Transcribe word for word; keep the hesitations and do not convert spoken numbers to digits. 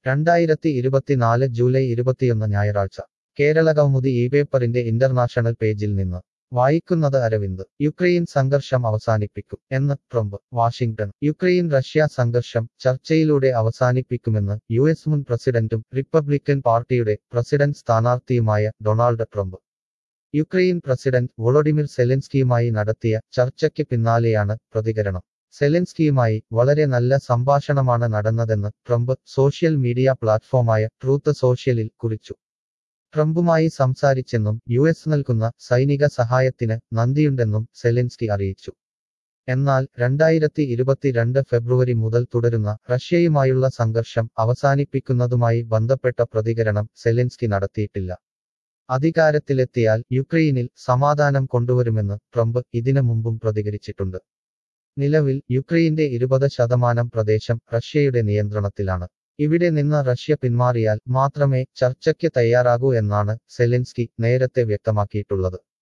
രണ്ടായിരത്തി ഇരുപത്തിനാല് ജൂലൈ ഇരുപത്തിയൊന്ന് ഞായറാഴ്ച കേരള കൗമുദി ഈ പേപ്പറിന്റെ ഇന്റർനാഷണൽ പേജിൽ നിന്ന് വായിക്കുന്നത് അരവിന്ദ്. യുക്രൈൻ സംഘർഷം അവസാനിപ്പിക്കും എന്ന് ട്രംപ്. വാഷിംഗ്ടൺ. യുക്രൈൻ റഷ്യ സംഘർഷം ചർച്ചയിലൂടെ അവസാനിപ്പിക്കുമെന്ന് യു എസ് മുൻ പ്രസിഡന്റും റിപ്പബ്ലിക്കൻ പാർട്ടിയുടെ പ്രസിഡന്റ് സ്ഥാനാർത്ഥിയുമായ Donald Trump. Ukraine president Volodymyr സെലൻസ്കിയുമായി നടത്തിയ ചർച്ചയ്ക്ക് പിന്നാലെയാണ് പ്രതികരണം. സെലൻസ്കിയുമായി വളരെ നല്ല സംഭാഷണമാണ് നടന്നതെന്ന് ട്രംപ് സോഷ്യൽ മീഡിയ പ്ലാറ്റ്ഫോമായ ട്രൂത്ത് സോഷ്യലിൽ കുറിച്ചു. ട്രംപുമായി സംസാരിച്ചെന്നും യു എസ് നൽകുന്ന സൈനിക സഹായത്തിന് നന്ദിയുണ്ടെന്നും സെലൻസ്കി അറിയിച്ചു. എന്നാൽ രണ്ടായിരത്തി ഇരുപത്തിരണ്ട് ഫെബ്രുവരി മുതൽ തുടരുന്ന റഷ്യയുമായുള്ള സംഘർഷം അവസാനിപ്പിക്കുന്നതുമായി ബന്ധപ്പെട്ട പ്രതികരണം സെലൻസ്കി നടത്തിയിട്ടില്ല. അധികാരത്തിലെത്തിയാൽ യുക്രൈനിൽ സമാധാനം കൊണ്ടുവരുമെന്ന് ട്രംപ് ഇതിനു മുമ്പും പ്രതികരിച്ചിട്ടുണ്ട്. നിലവിൽ യുക്രൈന്റെ ഇരുപത് ശതമാനം പ്രദേശം റഷ്യയുടെ നിയന്ത്രണത്തിലാണ്. ഇവിടെ നിന്ന് റഷ്യ പിന്മാറിയാൽ മാത്രമേ ചർച്ചയ്ക്ക് തയ്യാറാകൂ എന്നാണ് സെലൻസ്കി നേരത്തെ വ്യക്തമാക്കിയിട്ടുള്ളത്.